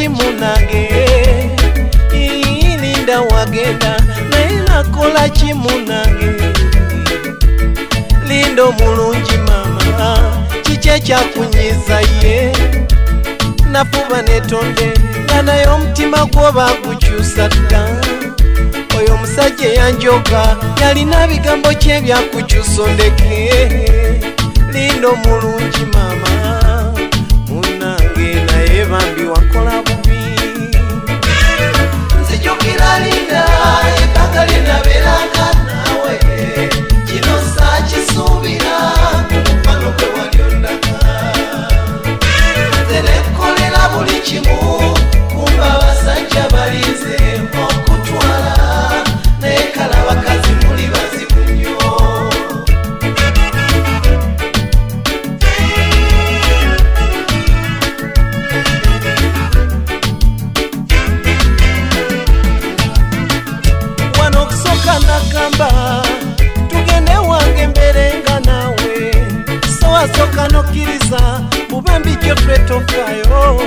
chimunange Linda wagenda naye nakola chimunange Lindo mulungi mama chiche kyakunyiza ye nafuba netonde nga naye omutima gwoba gukyusa dda oyo musajja yanjoga yalina bigambo kye byakukyusa ondeke Lindo mulungi mama munange naye bambi wakola bubi nzijukira Linda ebbanga lyenabeeranga naawe kino saakisuubira pano gwe walyondaga nze nekolera buli kimu kumba abasajja balinze okutwala naye kala bakazi muli bazibu nnyo wano okusooka nagamba tugende wange mbeerenga naawe so wasooka nokkiriza bubambi gyoffe tofaayo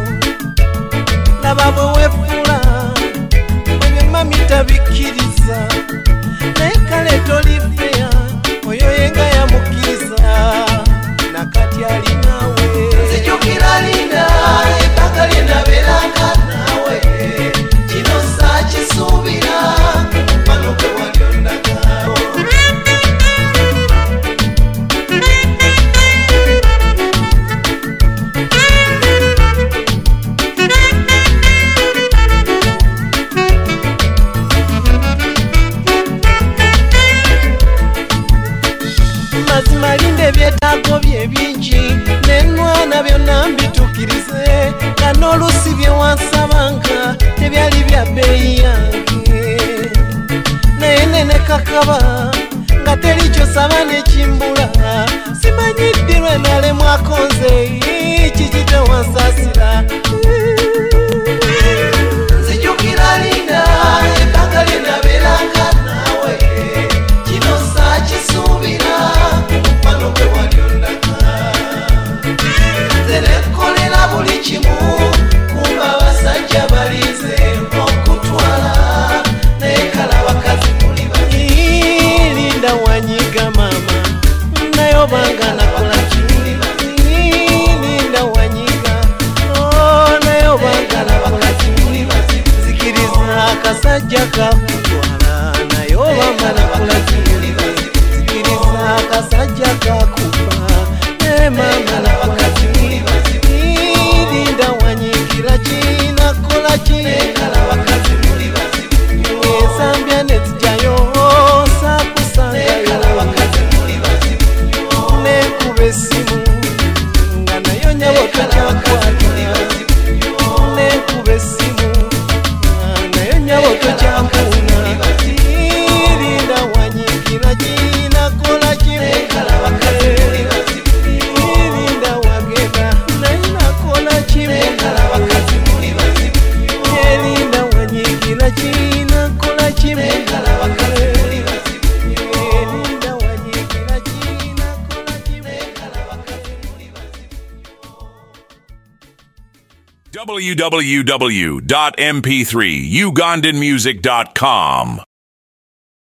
laba bwe weefula mwenye mami tabikkiriza naye kale tolifeya oyo yenga yamukkiriza nakati ali naawe nzijukira Linda ebbanga lyenabeeranga naawe kino saakisuubira pano gwe walyondaga mazima Linda ebyetaago bye bingi nenwana byonna mbitukirize nga n'oluusi bye wansabanga tebyali bya bbeeyi yange naye nenekakaba nga teri kyosaba nekimbula simanyiddirwe nalemwako nze kiki tewansaasira nzijukira Linda ebbanga lyenabeeranga naawe kino saakisuubira pano gwe walyondaga nze nekolera buli kimu kumba abasajja balinze okutwala naye kala bakazi muli bazi Linda wanyiga mama naye obanga nakola kimuli bazi Linda wanyiga naye obanga nakola kimuli bazi zikiriza akasajja kakutwala naye obanga nakola kimuli bazi zikiriza akasajja kakufa naye mama nakola kimuli bazi Linda wanyigira kinakola kikala bakazi muli bazi esambya nezijjayo sakusangayo bakazi muli bazi nekuba essimu nga nayo nyabo tokyakwata nekuba essimu nayo nyabo tokyankuna Linda wanyigira kinakola kikala bakazi muli bazi Linda wagenda naye nakola kikala bakazi muli bazi Linda wanyigira kinakola kikala bakazi muli bazi Linda wanyigira kinakola kikala bakazi muli bazi www.mp3ugandanmusic.com